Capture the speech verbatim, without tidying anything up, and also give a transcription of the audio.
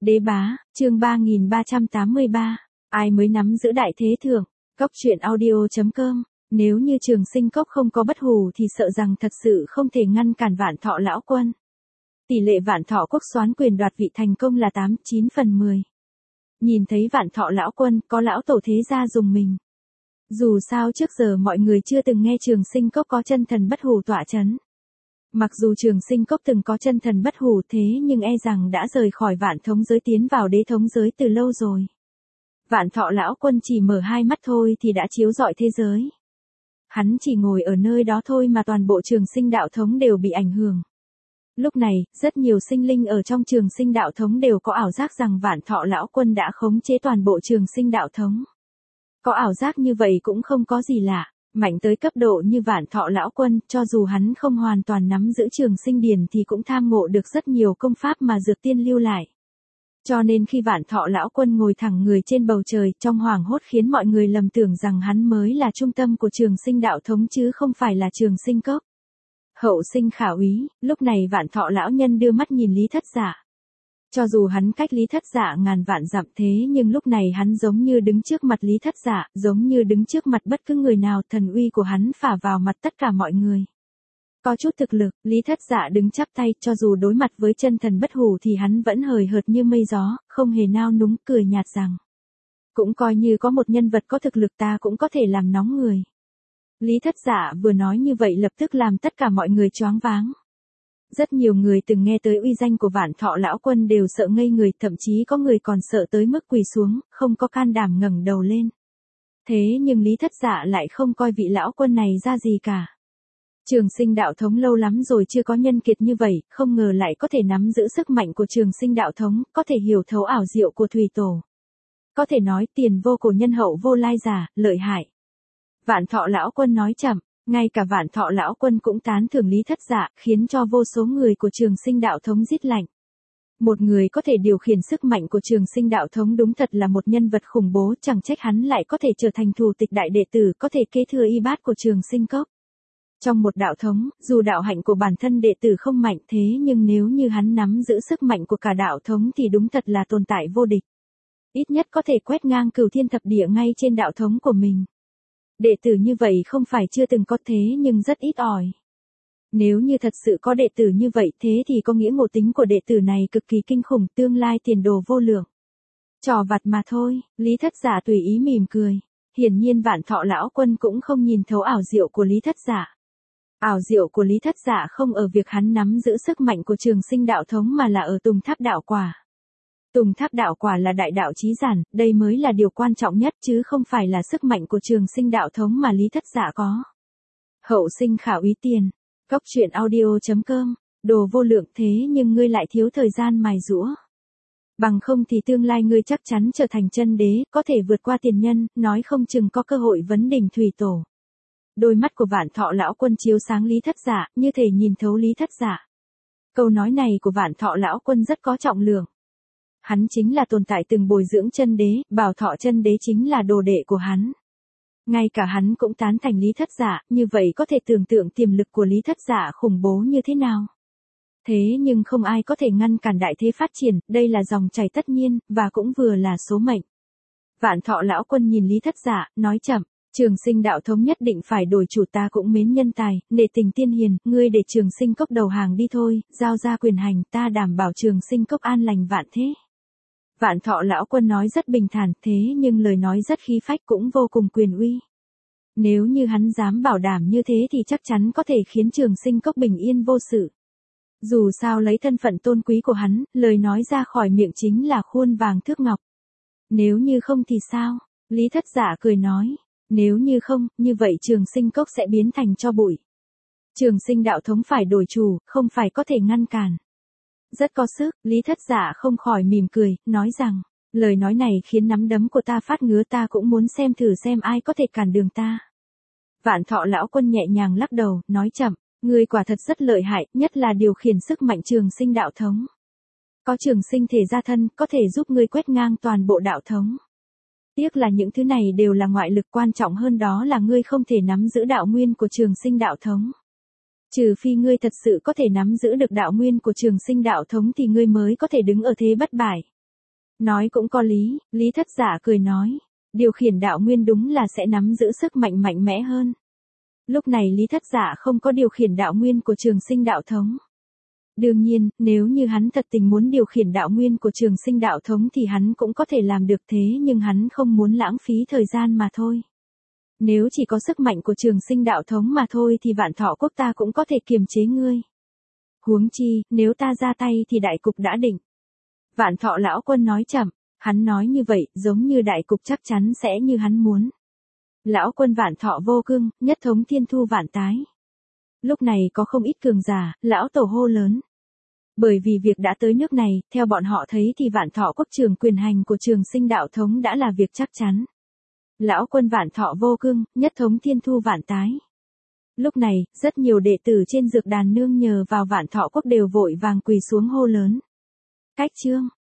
Đế bá, chương ba nghìn ba trăm tám mươi ba, ai mới nắm giữ đại thế thượng, cốc truyện audio.com, nếu như Trường Sinh Cốc không có bất hủ thì sợ rằng thật sự không thể ngăn cản Vạn Thọ lão quân. Tỷ lệ Vạn Thọ quốc soán quyền đoạt vị thành công là tám chín phần mười. Nhìn thấy Vạn Thọ lão quân, có lão tổ thế gia dùng mình. Dù sao trước giờ mọi người chưa từng nghe Trường Sinh Cốc có chân thần bất hủ tọa chấn. Mặc dù Trường Sinh Cốc từng có chân thần bất hủ thế nhưng e rằng đã rời khỏi vạn thống giới tiến vào đế thống giới từ lâu rồi. Vạn Thọ lão quân chỉ mở hai mắt thôi thì đã chiếu rọi thế giới. Hắn chỉ ngồi ở nơi đó thôi mà toàn bộ Trường Sinh đạo thống đều bị ảnh hưởng. Lúc này, rất nhiều sinh linh ở trong Trường Sinh đạo thống đều có ảo giác rằng Vạn Thọ lão quân đã khống chế toàn bộ Trường Sinh đạo thống. Có ảo giác như vậy cũng không có gì lạ. Mạnh tới cấp độ như Vạn Thọ lão quân, cho dù hắn không hoàn toàn nắm giữ Trường Sinh điển thì cũng tham ngộ được rất nhiều công pháp mà dược tiên lưu lại. Cho nên khi Vạn Thọ lão quân ngồi thẳng người trên bầu trời, trong hoảng hốt khiến mọi người lầm tưởng rằng hắn mới là trung tâm của Trường Sinh đạo thống chứ không phải là Trường Sinh Cốc. Hậu sinh khả úy, lúc này Vạn Thọ lão nhân đưa mắt nhìn Lý Thất Dạ. Cho dù hắn cách Lý Thất Dạ ngàn vạn dặm thế nhưng lúc này hắn giống như đứng trước mặt Lý Thất Dạ, giống như đứng trước mặt bất cứ người nào, thần uy của hắn phả vào mặt tất cả mọi người. Có chút thực lực, Lý Thất Dạ đứng chắp tay, cho dù đối mặt với chân thần bất hủ thì hắn vẫn hời hợt như mây gió, không hề nao núng, cười nhạt rằng. Cũng coi như có một nhân vật có thực lực ta cũng có thể làm nóng người. Lý Thất Dạ vừa nói như vậy lập tức làm tất cả mọi người choáng váng. Rất nhiều người từng nghe tới uy danh của Vạn Thọ lão quân đều sợ ngây người, thậm chí có người còn sợ tới mức quỳ xuống, không có can đảm ngẩng đầu lên. Thế nhưng Lý Thất Dạ lại không coi vị lão quân này ra gì cả. Trường Sinh đạo thống lâu lắm rồi chưa có nhân kiệt như vậy, không ngờ lại có thể nắm giữ sức mạnh của Trường Sinh đạo thống, có thể hiểu thấu ảo diệu của Thủy Tổ. Có thể nói tiền vô cổ nhân hậu vô lai giả, lợi hại. Vạn Thọ lão quân nói chậm. Ngay cả Vạn Thọ lão quân cũng tán thưởng Lý Thất Dạ, khiến cho vô số người của Trường Sinh đạo thống rít lạnh. Một người có thể điều khiển sức mạnh của Trường Sinh đạo thống đúng thật là một nhân vật khủng bố, chẳng trách hắn lại có thể trở thành thủ tịch đại đệ tử, có thể kế thừa y bát của Trường Sinh Cốc. Trong một đạo thống, dù đạo hạnh của bản thân đệ tử không mạnh thế nhưng nếu như hắn nắm giữ sức mạnh của cả đạo thống thì đúng thật là tồn tại vô địch. Ít nhất có thể quét ngang cửu thiên thập địa ngay trên đạo thống của mình. Đệ tử như vậy không phải chưa từng có thế nhưng rất ít ỏi. Nếu như thật sự có đệ tử như vậy thế thì có nghĩa ngộ tính của đệ tử này cực kỳ kinh khủng, tương lai tiền đồ vô lượng. Trò vặt mà thôi, Lý Thất Dạ tùy ý mỉm cười. Hiển nhiên Vạn Thọ lão quân cũng không nhìn thấu ảo diệu của Lý Thất Dạ. Ảo diệu của Lý Thất Dạ không ở việc hắn nắm giữ sức mạnh của Trường Sinh đạo thống mà là ở Tùng Tháp đạo quả. Tùng Tháp đạo quả là đại đạo chí giản, đây mới là điều quan trọng nhất chứ không phải là sức mạnh của Trường Sinh đạo thống mà Lý Thất Dạ có. Hậu sinh khả úy tiền, cốc truyện audio.com, đồ vô lượng thế nhưng ngươi lại thiếu thời gian mài giũa. Bằng không thì tương lai ngươi chắc chắn trở thành chân đế, có thể vượt qua tiền nhân, nói không chừng có cơ hội vấn đỉnh Thủy Tổ. Đôi mắt của Vạn Thọ lão quân chiếu sáng Lý Thất Dạ, như thể nhìn thấu Lý Thất Dạ. Câu nói này của Vạn Thọ lão quân rất có trọng lượng. Hắn chính là tồn tại từng bồi dưỡng chân đế, Bảo Thọ chân đế chính là đồ đệ của hắn. Ngay cả hắn cũng tán thành Lý Thất Dạ, như vậy có thể tưởng tượng tiềm lực của Lý Thất Dạ khủng bố như thế nào. Thế nhưng không ai có thể ngăn cản đại thế phát triển, đây là dòng chảy tất nhiên, và cũng vừa là số mệnh. Vạn Thọ lão quân nhìn Lý Thất Dạ, nói chậm, Trường Sinh đạo thống nhất định phải đổi chủ, ta cũng mến nhân tài, nể tình tiên hiền, ngươi để Trường Sinh Cốc đầu hàng đi thôi, giao ra quyền hành, ta đảm bảo Trường Sinh Cốc an lành vạn thế. Vạn Thọ lão quân nói rất bình thản thế nhưng lời nói rất khí phách cũng vô cùng quyền uy. Nếu như hắn dám bảo đảm như thế thì chắc chắn có thể khiến Trường Sinh Cốc bình yên vô sự. Dù sao lấy thân phận tôn quý của hắn, lời nói ra khỏi miệng chính là khuôn vàng thước ngọc. Nếu như không thì sao? Lý Thất Dạ cười nói. Nếu như không, như vậy Trường Sinh Cốc sẽ biến thành tro bụi. Trường Sinh đạo thống phải đổi chủ, không phải có thể ngăn cản. Rất có sức, Lý Thất Dạ không khỏi mỉm cười, nói rằng, lời nói này khiến nắm đấm của ta phát ngứa, ta cũng muốn xem thử xem ai có thể cản đường ta. Vạn Thọ lão quân nhẹ nhàng lắc đầu, nói chậm, ngươi quả thật rất lợi hại, nhất là điều khiển sức mạnh Trường Sinh đạo thống. Có Trường Sinh thể gia thân, có thể giúp ngươi quét ngang toàn bộ đạo thống. Tiếc là những thứ này đều là ngoại lực, quan trọng hơn đó là ngươi không thể nắm giữ đạo nguyên của Trường Sinh đạo thống. Trừ phi ngươi thật sự có thể nắm giữ được đạo nguyên của Trường Sinh đạo thống thì ngươi mới có thể đứng ở thế bất bại. Nói cũng có lý, Lý Thất Giả cười nói. Điều khiển đạo nguyên đúng là sẽ nắm giữ sức mạnh mạnh mẽ hơn. Lúc này Lý Thất Giả không có điều khiển đạo nguyên của Trường Sinh đạo thống. Đương nhiên, nếu như hắn thật tình muốn điều khiển đạo nguyên của Trường Sinh đạo thống thì hắn cũng có thể làm được thế, nhưng hắn không muốn lãng phí thời gian mà thôi. Nếu chỉ có sức mạnh của Trường Sinh đạo thống mà thôi thì Vạn Thọ quốc ta cũng có thể kiềm chế ngươi. Huống chi, nếu ta ra tay thì đại cục đã định. Vạn Thọ lão quân nói chậm, hắn nói như vậy giống như đại cục chắc chắn sẽ như hắn muốn. Lão quân Vạn Thọ vô cương, nhất thống thiên thu vạn tái. Lúc này có không ít cường giả, lão tổ hô lớn. Bởi vì việc đã tới nước này, theo bọn họ thấy thì Vạn Thọ quốc trường quyền hành của Trường Sinh đạo thống đã là việc chắc chắn. Lão quân Vạn Thọ vô cương, nhất thống thiên thu vạn tái. Lúc này, rất nhiều đệ tử trên dược đàn nương nhờ vào Vạn Thọ quốc đều vội vàng quỳ xuống hô lớn. Cách chương